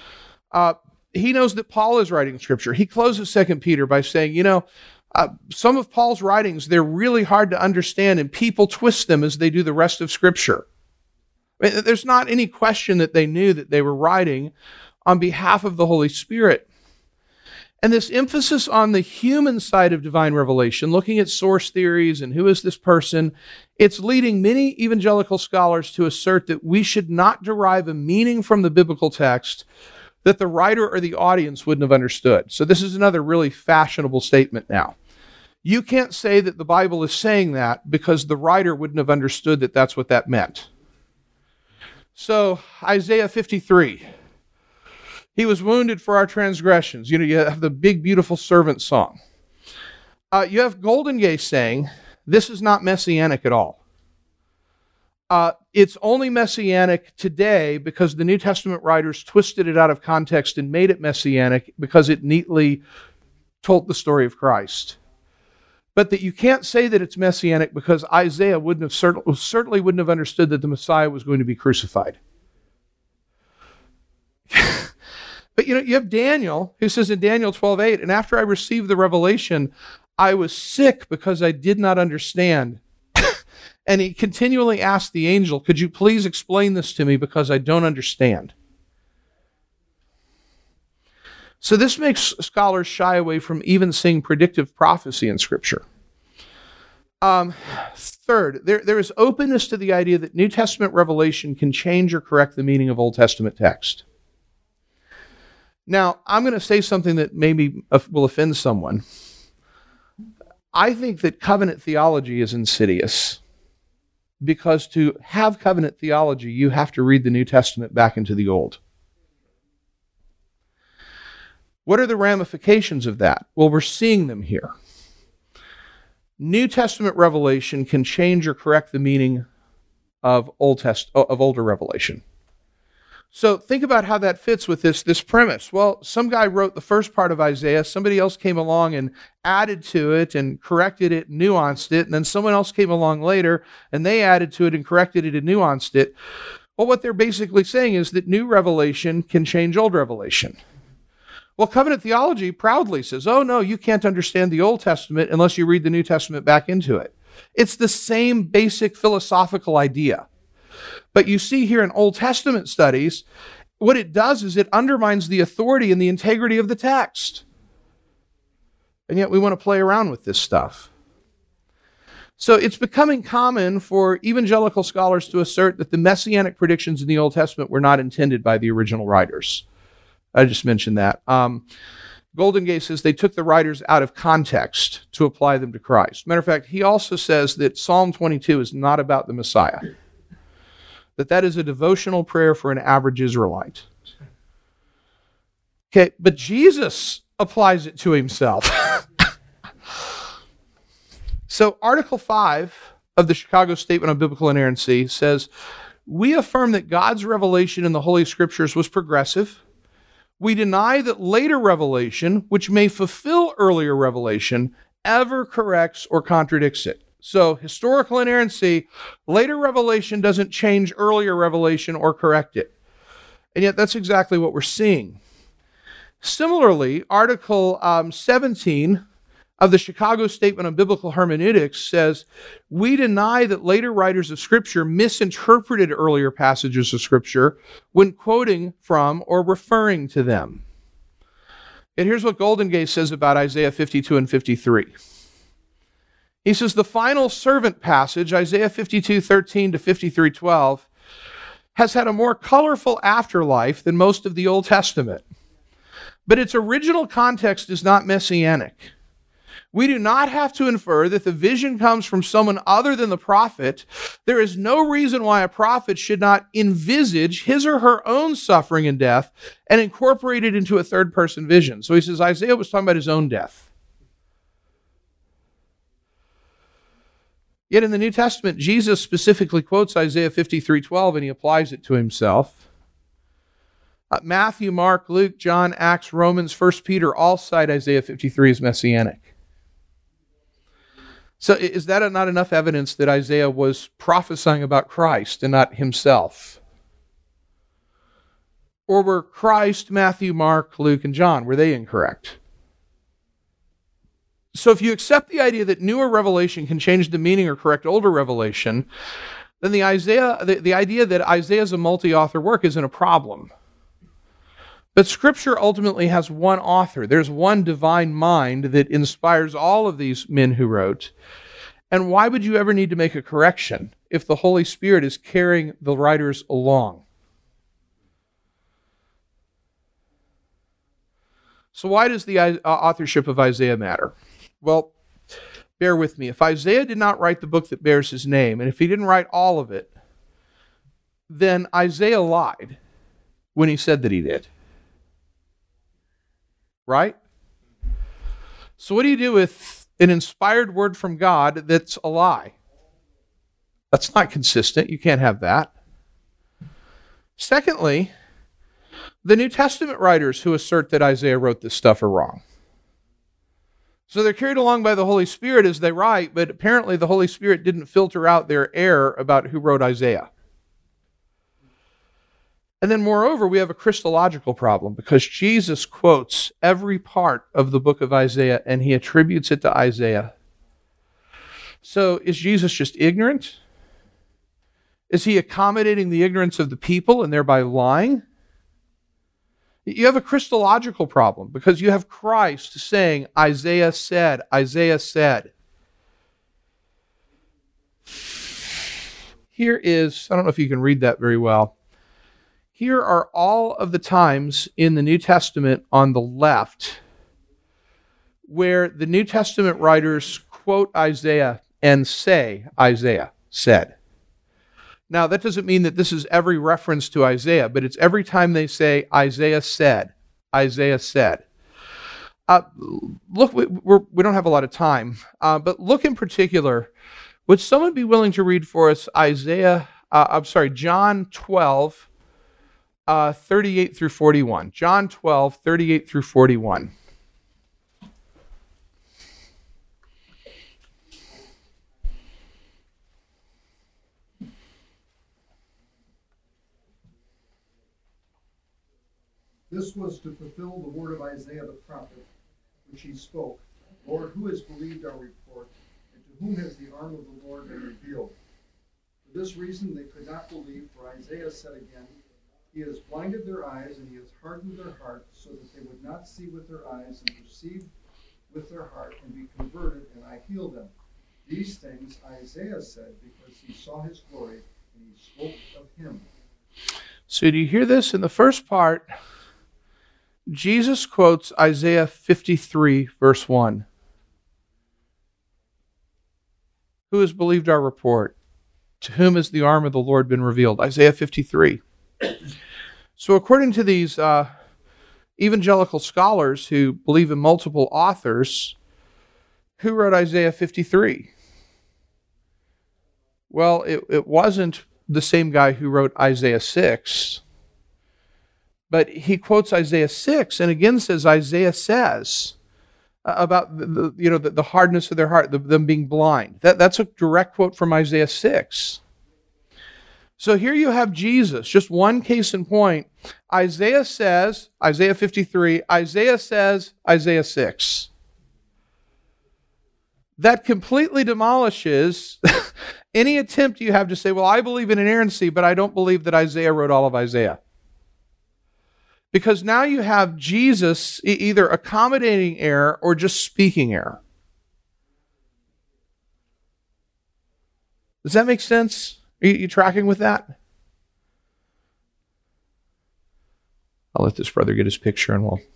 He knows that Paul is writing Scripture. He closes 2 Peter by saying, some of Paul's writings, they're really hard to understand, and people twist them as they do the rest of Scripture. I mean, there's not any question that they knew that they were writing on behalf of the Holy Spirit. And this emphasis on the human side of divine revelation, looking at source theories and who is this person, it's leading many evangelical scholars to assert that we should not derive a meaning from the biblical text that the writer or the audience wouldn't have understood. So this is another really fashionable statement now. You can't say that the Bible is saying that because the writer wouldn't have understood that that's what that meant. So Isaiah 53. He was wounded for our transgressions. You have the big, beautiful servant song. You have Golden Gay saying, this is not messianic at all. It's only messianic today because the New Testament writers twisted it out of context and made it messianic because it neatly told the story of Christ. But that you can't say that it's messianic because Isaiah certainly wouldn't have understood that the Messiah was going to be crucified. But you have Daniel, who says in Daniel 12:8, and after I received the revelation, I was sick because I did not understand. And he continually asked the angel, could you please explain this to me because I don't understand? So this makes scholars shy away from even seeing predictive prophecy in Scripture. Third, there is openness to the idea that New Testament revelation can change or correct the meaning of Old Testament text. Now, I'm going to say something that maybe will offend someone. I think that covenant theology is insidious because to have covenant theology, you have to read the New Testament back into the Old. What are the ramifications of that? Well, we're seeing them here. New Testament revelation can change or correct the meaning of older revelation. So think about how that fits with this premise. Well, some guy wrote the first part of Isaiah, somebody else came along and added to it and corrected it, nuanced it, and then someone else came along later and they added to it and corrected it and nuanced it. Well, what they're basically saying is that new revelation can change old revelation. Well, covenant theology proudly says, oh no, you can't understand the Old Testament unless you read the New Testament back into it. It's the same basic philosophical idea. But you see here in Old Testament studies, what it does is it undermines the authority and the integrity of the text. And yet we want to play around with this stuff. So it's becoming common for evangelical scholars to assert that the messianic predictions in the Old Testament were not intended by the original writers. I just mentioned that. Golden Gay says they took the writers out of context to apply them to Christ. Matter of fact, he also says that Psalm 22 is not about the Messiah. That is a devotional prayer for an average Israelite. Okay, but Jesus applies it to himself. So Article 5 of the Chicago Statement on Biblical Inerrancy says, we affirm that God's revelation in the Holy Scriptures was progressive. We deny that later revelation, which may fulfill earlier revelation, ever corrects or contradicts it. So historical inerrancy, later revelation doesn't change earlier revelation or correct it. And yet that's exactly what we're seeing. Similarly, Article 17 of the Chicago Statement on Biblical Hermeneutics says, we deny that later writers of Scripture misinterpreted earlier passages of Scripture when quoting from or referring to them. And here's what Golden Gate says about Isaiah 52 and 53. He says, the final servant passage, Isaiah 52:13 to 53:12, has had a more colorful afterlife than most of the Old Testament. But its original context is not messianic. We do not have to infer that the vision comes from someone other than the prophet. There is no reason why a prophet should not envisage his or her own suffering and death and incorporate it into a third-person vision. So he says Isaiah was talking about his own death. Yet in the New Testament, Jesus specifically quotes Isaiah 53:12 and he applies it to himself. Matthew, Mark, Luke, John, Acts, Romans, 1 Peter all cite Isaiah 53 as messianic. So is that not enough evidence that Isaiah was prophesying about Christ and not himself? Or were Christ, Matthew, Mark, Luke, and John, were they incorrect? So if you accept the idea that newer revelation can change the meaning or correct older revelation, then the idea that Isaiah is a multi-author work isn't a problem. But Scripture ultimately has one author. There's one divine mind that inspires all of these men who wrote. And why would you ever need to make a correction if the Holy Spirit is carrying the writers along? So why does the authorship of Isaiah matter? Well, bear with me. If Isaiah did not write the book that bears his name, and if he didn't write all of it, then Isaiah lied when he said that he did. Right? So what do you do with an inspired word from God that's a lie? That's not consistent. You can't have that. Secondly, the New Testament writers who assert that Isaiah wrote this stuff are wrong. So they're carried along by the Holy Spirit as they write, but apparently the Holy Spirit didn't filter out their error about who wrote Isaiah. And then moreover, we have a Christological problem because Jesus quotes every part of the book of Isaiah and he attributes it to Isaiah. So is Jesus just ignorant? Is he accommodating the ignorance of the people and thereby lying? You have a Christological problem because you have Christ saying, Isaiah said, Isaiah said. Here is, I don't know if you can read that very well. Here are all of the times in the New Testament on the left where the New Testament writers quote Isaiah and say, Isaiah said. Now, that doesn't mean that this is every reference to Isaiah, but it's every time they say, Isaiah said, Isaiah said. Look, we don't have a lot of time, but look in particular, would someone be willing to read for us John 12, 38 through 41. John 12, 38 through 41.
This was to fulfill the word of Isaiah the prophet, which he spoke. Lord, who has believed our report, and to whom has the arm of the Lord been revealed? For this reason they could not believe, for Isaiah said again, He has blinded their eyes, and he has hardened their heart, so that they would not see with their eyes and perceive with their heart and be converted, and I heal them. These things Isaiah said because he saw his glory, and he spoke of him.
So do you hear this? In the first part, Jesus quotes Isaiah 53, verse 1. Who has believed our report? To whom has the arm of the Lord been revealed? Isaiah 53. So according to these evangelical scholars who believe in multiple authors, who wrote Isaiah 53? Well, it wasn't the same guy who wrote Isaiah 6, but he quotes Isaiah 6 and again says, Isaiah says about the hardness of their heart, them being blind. That's a direct quote from Isaiah 6. So here you have Jesus, just one case in point. Isaiah says, Isaiah 53, Isaiah says, Isaiah 6. That completely demolishes any attempt you have to say, well, I believe in inerrancy, but I don't believe that Isaiah wrote all of Isaiah. Because now you have Jesus either accommodating error or just speaking error. Does that make sense? Are you tracking with that? I'll let this brother get his picture and we'll...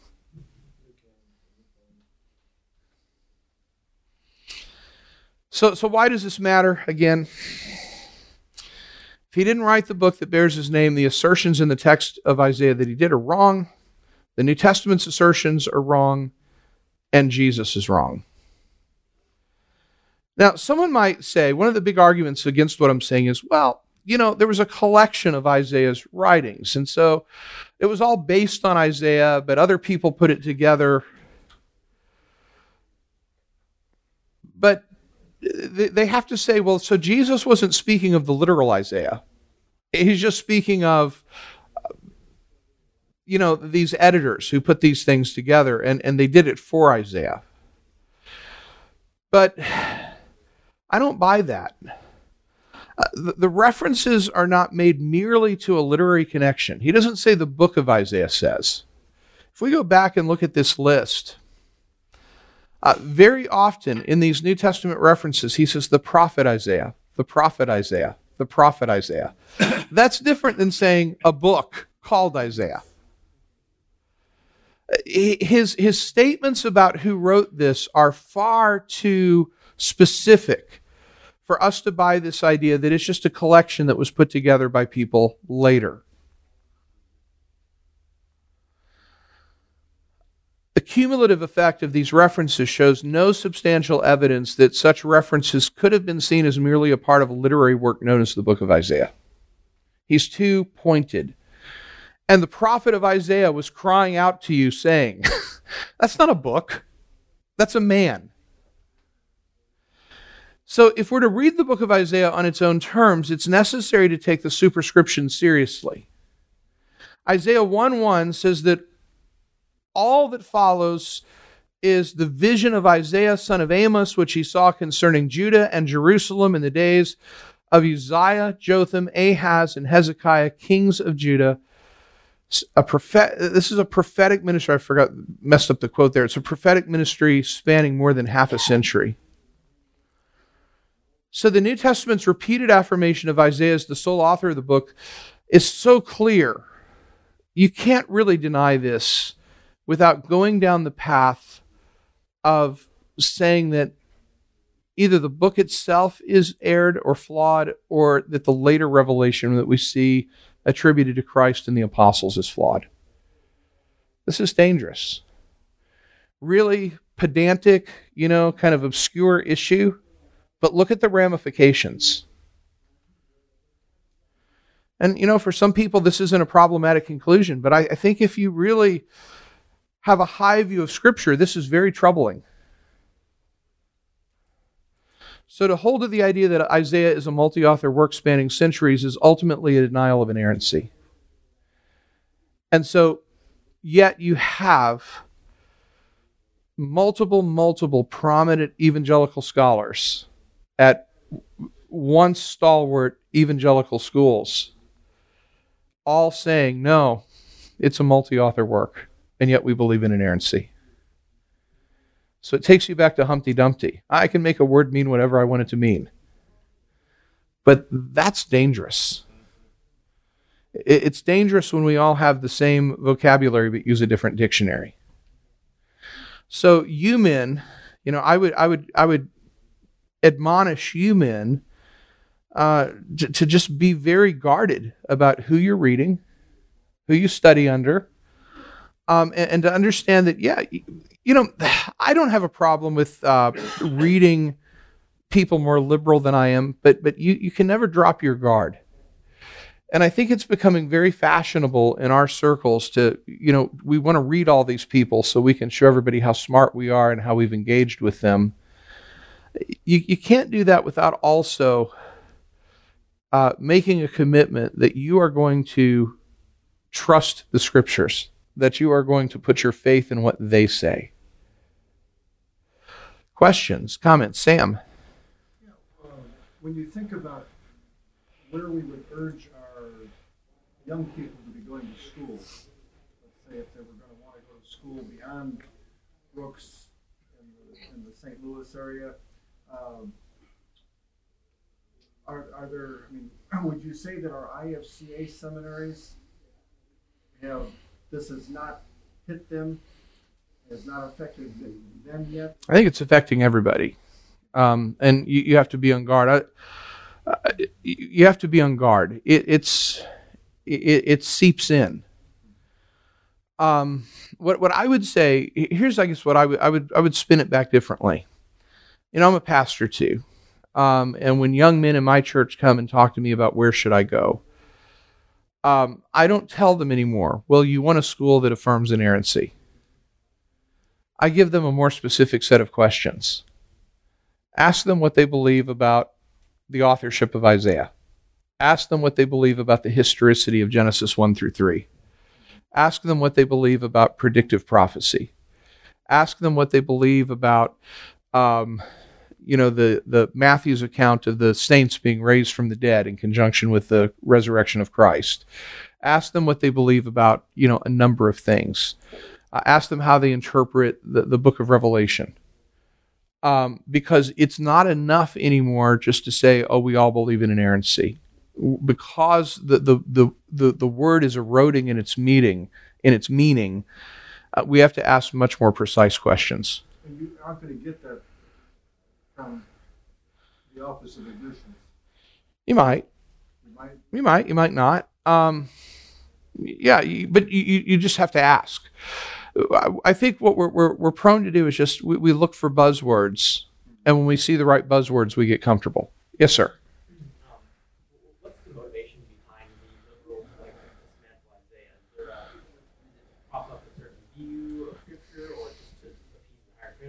So why does this matter again? If he didn't write the book that bears his name, the assertions in the text of Isaiah that he did are wrong, the New Testament's assertions are wrong, and Jesus is wrong. Now, someone might say, one of the big arguments against what I'm saying is, well, there was a collection of Isaiah's writings, and so it was all based on Isaiah, but other people put it together. But they have to say, well, so Jesus wasn't speaking of the literal Isaiah. He's just speaking of, these editors who put these things together, and they did it for Isaiah. But I don't buy that. The references are not made merely to a literary connection. He doesn't say the book of Isaiah says. If we go back and look at this list, very often in these New Testament references, he says the prophet Isaiah, the prophet Isaiah, the prophet Isaiah. That's different than saying a book called Isaiah. His statements about who wrote this are far too specific for us to buy this idea that it's just a collection that was put together by people later. The cumulative effect of these references shows no substantial evidence that such references could have been seen as merely a part of a literary work known as the book of Isaiah. He's too pointed. And the prophet of Isaiah was crying out to you saying, that's not a book, that's a man. So if we're to read the book of Isaiah on its own terms, it's necessary to take the superscription seriously. Isaiah 1:1 says that all that follows is the vision of Isaiah, son of Amos, which he saw concerning Judah and Jerusalem in the days of Uzziah, Jotham, Ahaz, and Hezekiah, kings of Judah. This is a prophetic ministry. Messed up the quote there. It's a prophetic ministry spanning more than half a century. So the New Testament's repeated affirmation of Isaiah as the sole author of the book is so clear. You can't really deny this without going down the path of saying that either the book itself is erred or flawed, or that the later revelation that we see attributed to Christ and the apostles is flawed. This is dangerous. Really pedantic, kind of obscure issue, but look at the ramifications. And, for some people, this isn't a problematic conclusion, but I think if you really have a high view of Scripture, this is very troubling. So to hold to the idea that Isaiah is a multi-author work spanning centuries is ultimately a denial of inerrancy. And so, yet you have multiple prominent evangelical scholars at once stalwart evangelical schools all saying, no, it's a multi-author work. And yet we believe in inerrancy. So it takes you back to Humpty Dumpty. I can make a word mean whatever I want it to mean. But that's dangerous. It's dangerous when we all have the same vocabulary but use a different dictionary. So you men, I would admonish you men to just be very guarded about who you're reading, who you study under, and to understand that, I don't have a problem with reading people more liberal than I am, but you can never drop your guard. And I think it's becoming very fashionable in our circles to, we want to read all these people so we can show everybody how smart we are and how we've engaged with them. You can't do that without also making a commitment that you are going to trust the scriptures, that you are going to put your faith in what they say. Questions, comments? Sam?
When you think about where we would urge our young people to be going to school, let's say if they were going to want to go to school beyond Brooks in the St. Louis area, are there, would you say that our IFCA seminaries this has not hit them, has not affected them yet?
I think it's affecting everybody. And you have to be on guard. You have to be on guard. It seeps in. What I would say, here's I guess what I would spin it back differently. I'm a pastor too. And when young men in my church come and talk to me about where should I go, I don't tell them anymore, well, you want a school that affirms inerrancy. I give them a more specific set of questions. Ask them what they believe about the authorship of Isaiah. Ask them what they believe about the historicity of Genesis 1 through 3. Ask them what they believe about predictive prophecy. Ask them what they believe about the Matthew's account of the saints being raised from the dead in conjunction with the resurrection of Christ. Ask them what they believe about, a number of things. Ask them how they interpret the book of Revelation. Because it's not enough anymore just to say, oh, we all believe in inerrancy. Because the word is eroding in its meaning, we have to ask much more precise questions.
And you aren't going to get that from the Office of Admissions.
You might. You might not. But you just have to ask. I think what we're prone to do is just we look for buzzwords, and when we see the right buzzwords, we get comfortable. Yes, sir.
What's the motivation behind the liberals like to dismantle Isaiah? Is there prop up a certain view of Scripture, or just to appease the higher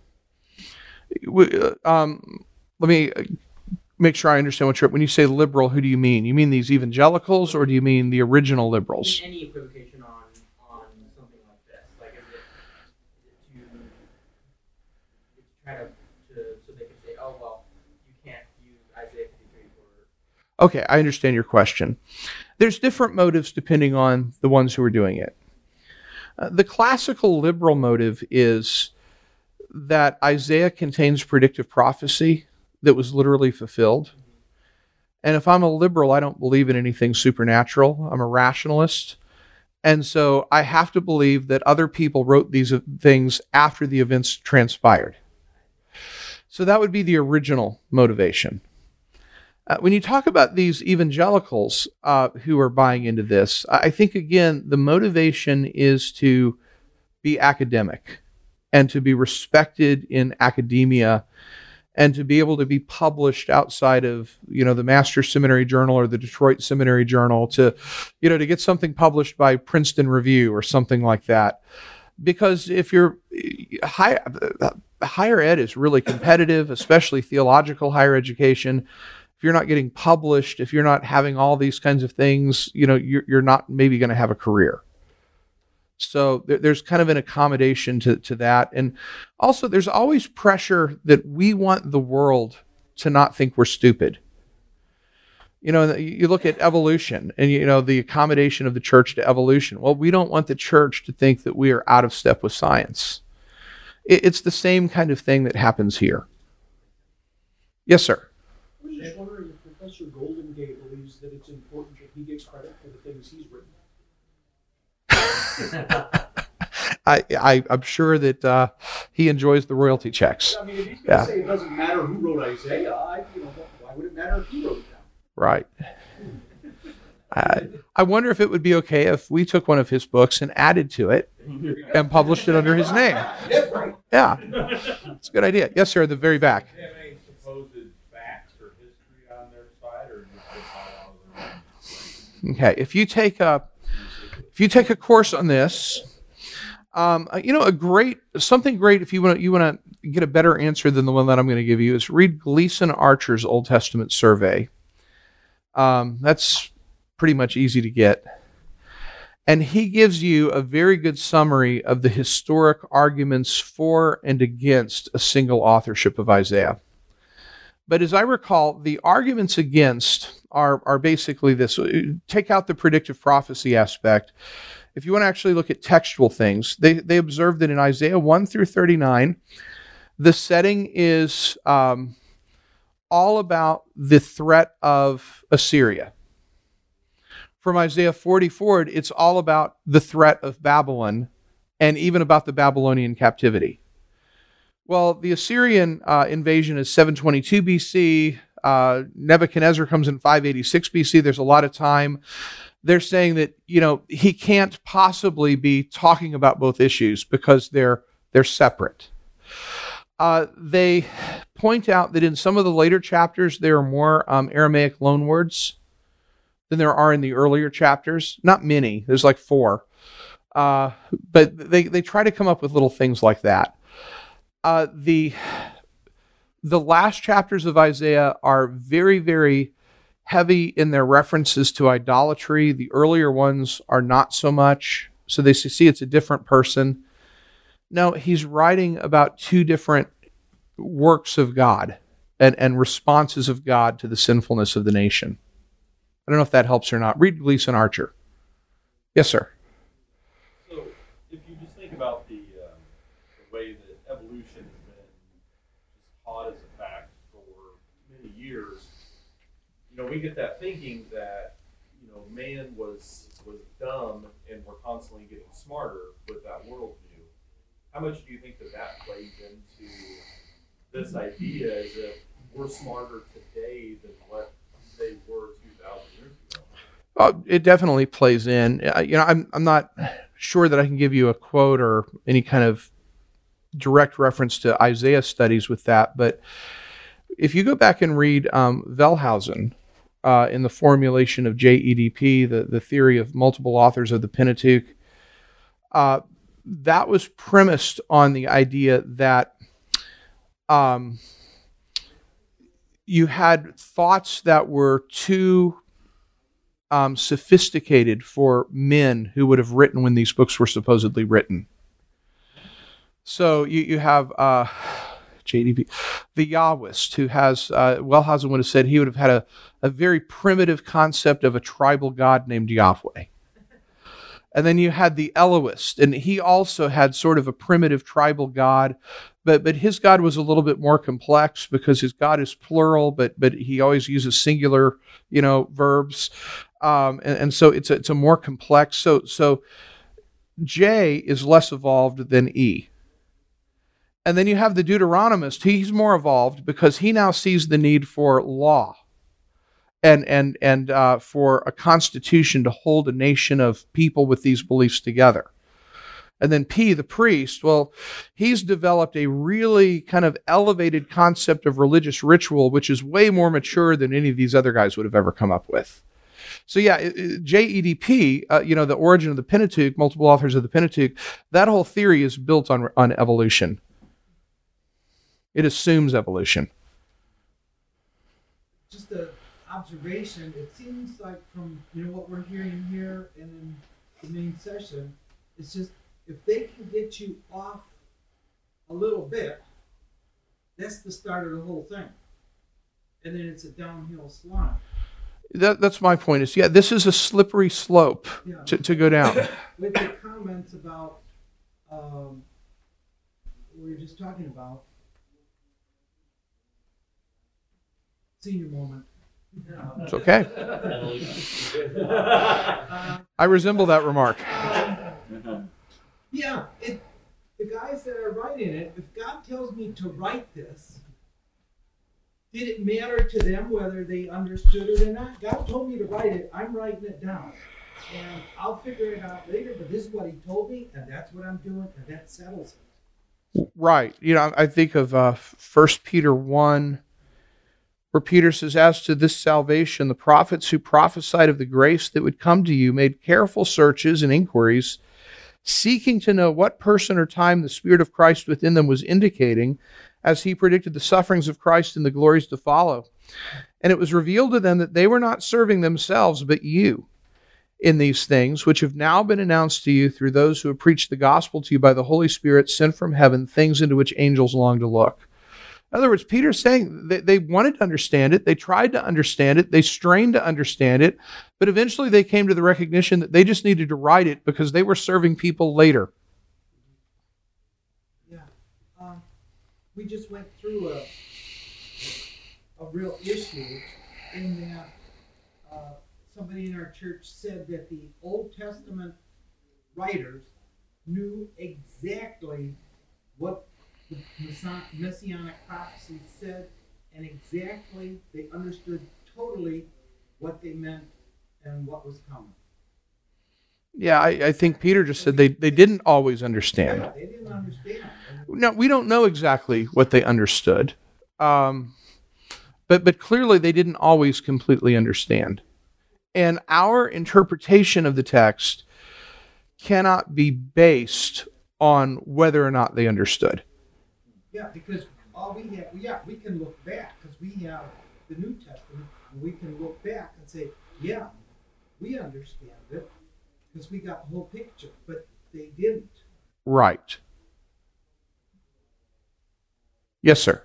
critics?
Let me make sure I understand what when you say liberal, who do you mean? You mean these evangelicals, or do you mean the original liberals?
Any equivocation on something like this, like is it to try to so they can say, oh well, you can't use Isaiah 53 for.
Okay, I understand your question. There's different motives depending on the ones who are doing it. The classical liberal motive is that Isaiah contains predictive prophecy that was literally fulfilled. And if I'm a liberal, I don't believe in anything supernatural. I'm a rationalist. And so I have to believe that other people wrote these things after the events transpired. So that would be the original motivation. When you talk about these evangelicals who are buying into this, I think, again, the motivation is to be academic and to be respected in academia and to be able to be published outside of, the Master Seminary Journal or the Detroit Seminary Journal, to get something published by Princeton Review or something like that. Because if you're higher ed is really competitive, especially theological higher education. If you're not getting published, if you're not having all these kinds of things, you're not maybe going to have a career. So there's kind of an accommodation to that. And also there's always pressure that we want the world to not think we're stupid. You look at evolution and, the accommodation of the church to evolution. Well, we don't want the church to think that we are out of step with science. It's the same kind of thing that happens here. Yes, sir.
I was just wondering if Professor Goldengate believes that it's important that he gets credit for the things he's written.
I'm sure that he enjoys the royalty checks.
I mean, if he's going to say it doesn't matter who wrote Isaiah, why would it matter if he wrote it down?
Right. I wonder if it would be okay if we took one of his books and added to it and published it under his name. Yeah, it's a good idea. Yes, sir, at the very back.
Do you have any supposed
Okay, if you take a course on this, something great if you want to get a better answer than the one that I'm going to give you is read Gleason Archer's Old Testament survey. That's pretty much easy to get. And he gives you a very good summary of the historic arguments for and against a single authorship of Isaiah. But as I recall, the arguments against are basically this. Take out the predictive prophecy aspect. If you want to actually look at textual things, they observe that in Isaiah 1 through 39, the setting is all about the threat of Assyria. From Isaiah 40 forward, it's all about the threat of Babylon and even about the Babylonian captivity. Well, the Assyrian invasion is 722 BC. Nebuchadnezzar comes in 586 BC. There's a lot of time. They're saying that, he can't possibly be talking about both issues because they're separate. They point out that in some of the later chapters, there are more Aramaic loanwords than there are in the earlier chapters. Not many. There's like 4. But they try to come up with little things like that. The last chapters of Isaiah are very, very heavy in their references to idolatry. The earlier ones are not so much. So they see it's a different person. No, he's writing about 2 different works of God and responses of God to the sinfulness of the nation. I don't know if that helps or not. Read Gleason Archer. Yes, sir.
So if you just think about the way that evolution has been just taught as a fact for many years, we get that thinking that, man was dumb and we're constantly getting smarter with that worldview. How much do you think that plays into this idea as if we're smarter today than what they were 2,000 years ago?
It definitely plays in. I'm not sure that I can give you a quote or any kind of direct reference to Isaiah studies with that, but if you go back and read Wellhausen in the formulation of JEDP, the theory of multiple authors of the Pentateuch, that was premised on the idea that you had thoughts that were too sophisticated for men who would have written when these books were supposedly written. So you have JDP, the Yahwist, who has, Wellhausen would have said he would have had a very primitive concept of a tribal god named Yahweh. And then you had the Elohist, and he also had sort of a primitive tribal god, but his God was a little bit more complex because his God is plural, but he always uses singular, verbs. And so it's a more complex. So J is less evolved than E. And then you have the Deuteronomist. He's more evolved because he now sees the need for law and for a constitution to hold a nation of people with these beliefs together. And then P, the priest, well, he's developed a really kind of elevated concept of religious ritual, which is way more mature than any of these other guys would have ever come up with. So yeah, JEDP, the origin of the Pentateuch, multiple authors of the Pentateuch, that whole theory is built on evolution. It assumes evolution.
Just an observation, it seems like from what we're hearing here and in the main session, it's just if they can get you off a little bit, that's the start of the whole thing. And then it's a downhill slide.
That's my point. This is a slippery slope to go down.
With the comments about we were just talking about senior moment.
It's okay. I resemble that remark.
Yeah, the guys that are writing it, if God tells me to write this, did it matter to them whether they understood it or not? God told me to write it, I'm writing it down. And I'll figure it out later, but this is what he told me, and that's what I'm doing, and that settles it.
Right. I think of 1 Peter 1, where Peter says, as to this salvation, the prophets who prophesied of the grace that would come to you made careful searches and inquiries, seeking to know what person or time the Spirit of Christ within them was indicating as he predicted the sufferings of Christ and the glories to follow. And it was revealed to them that they were not serving themselves, but you in these things, which have now been announced to you through those who have preached the gospel to you by the Holy Spirit sent from heaven, things into which angels long to look. In other words, Peter's saying that they wanted to understand it, they tried to understand it, they strained to understand it, but eventually they came to the recognition that they just needed to write it because they were serving people later.
Yeah. We just went through a real issue in that somebody in our church said that the Old Testament writers knew exactly what the messianic prophecy said, and exactly they understood totally what they meant and what was coming.
Yeah, I think Peter just said they didn't always understand.
Yeah, they didn't understand.
No, we don't know exactly what they understood, but clearly they didn't always completely understand. And our interpretation of the text cannot be based on whether or not they understood.
Yeah, because all we have, we can look back because we have the New Testament, and we can look back and say, yeah, we understand it because we got the whole picture, but they didn't.
Right. Yes, sir.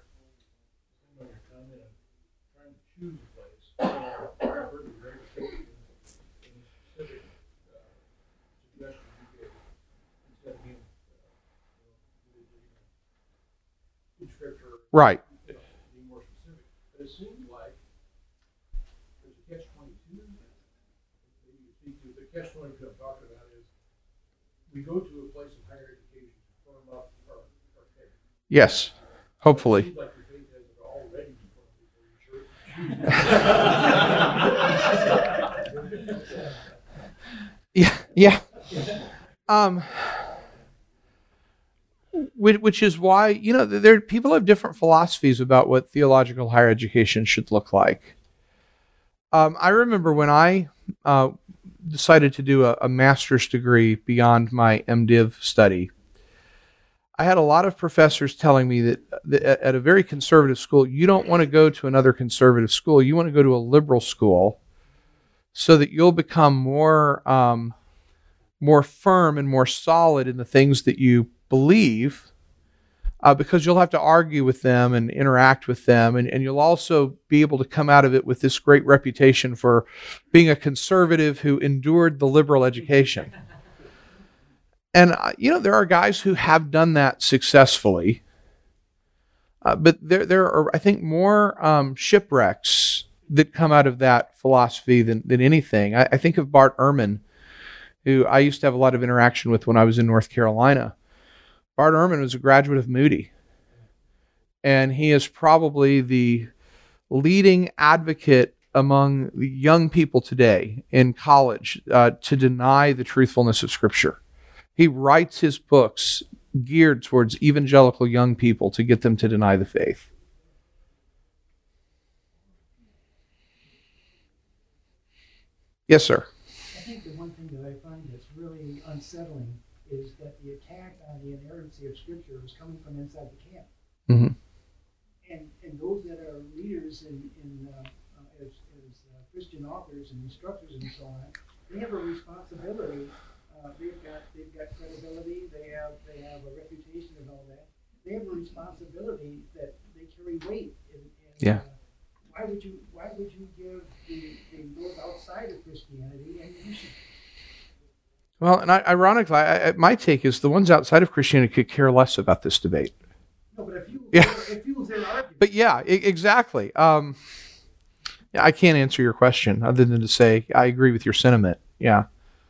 Right.
Be more specific. But it seems like there's a catch-22. Maybe you speak to the catch-22 I'm talking about is we go to a place of higher education to firm up our faith.
Yes. Hopefully.
It seems like your faith has already been firm before your church.
Yeah. Which is why, there people have different philosophies about what theological higher education should look like. I remember when I decided to do a master's degree beyond my MDiv study, I had a lot of professors telling me that at a very conservative school, you don't want to go to another conservative school. You want to go to a liberal school so that you'll become more firm and more solid in the things that you believe, because you'll have to argue with them and interact with them, and you'll also be able to come out of it with this great reputation for being a conservative who endured the liberal education. And, there are guys who have done that successfully, but there are, I think, more shipwrecks that come out of that philosophy than anything. I think of Bart Ehrman, who I used to have a lot of interaction with when I was in North Carolina. Bart Ehrman was a graduate of Moody, and he is probably the leading advocate among the young people today in college to deny the truthfulness of Scripture. He writes his books geared towards evangelical young people to get them to deny the faith. Yes, sir.
I think the one thing that I find that's really unsettling is that the attack on the inerrancy of Scripture is coming from inside the camp.
Mm-hmm.
And those that are leaders as Christian authors and instructors and so on, they have a responsibility. They've got credibility. They have a reputation and all that. They have a responsibility that they carry weight.
Yeah.
Why would you give the world outside of Christianity ammunition?
Well, and ironically, my take is the ones outside of Christianity could care less about this debate.
No, but if
It fuels their argument.
But yeah, exactly. Yeah, I can't answer your question other than to say I agree with your sentiment. Yeah.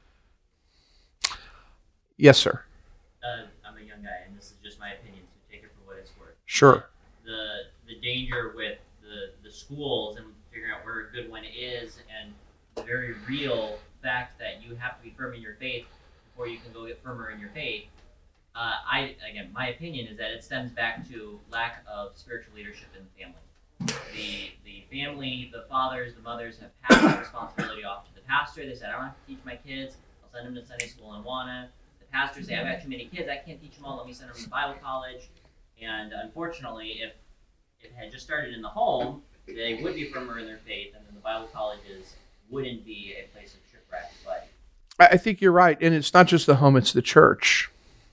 Yes, sir.
I'm a young guy, and this is just my opinion, so take it for what it's worth.
Sure.
The danger with the schools and figuring out where a good one is, and the very real fact that you have to be firm in your faith before you can go get firmer in your faith. My opinion is that it stems back to lack of spiritual leadership in the family. The family, the fathers, the mothers have passed that responsibility off to the pastor. They said, I don't have to teach my kids. I'll send them to Sunday school in Awana. The pastors say, I've got too many kids. I can't teach them all. Let me send them to Bible college. And unfortunately, if it had just started in the home, they would be firmer in their faith, and then the Bible colleges wouldn't be a place of shipwreck. But
I think you're right. And it's not just the home, it's the church.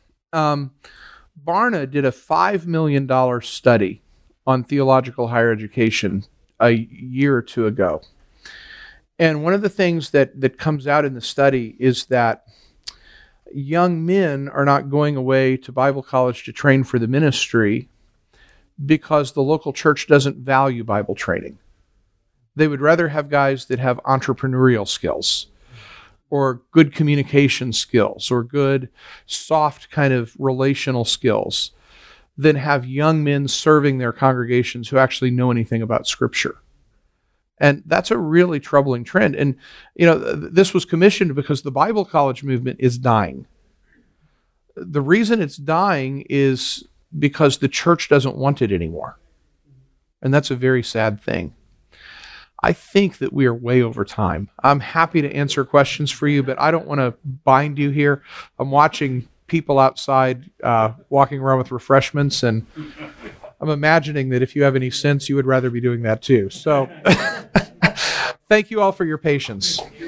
Barna did a $5 million study on theological higher education a year or two ago. And one of the things that comes out in the study is that young men are not going away to Bible college to train for the ministry because the local church doesn't value Bible training. They would rather have guys that have entrepreneurial skills or good communication skills or good soft kind of relational skills than have young men serving their congregations who actually know anything about Scripture. And that's a really troubling trend. And, this was commissioned because the Bible college movement is dying. The reason it's dying is because the church doesn't want it anymore. And that's a very sad thing. I think that we are way over time. I'm happy to answer questions for you, but I don't want to bind you here. I'm watching people outside walking around with refreshments, and I'm imagining that if you have any sense, you would rather be doing that too. So thank you all for your patience.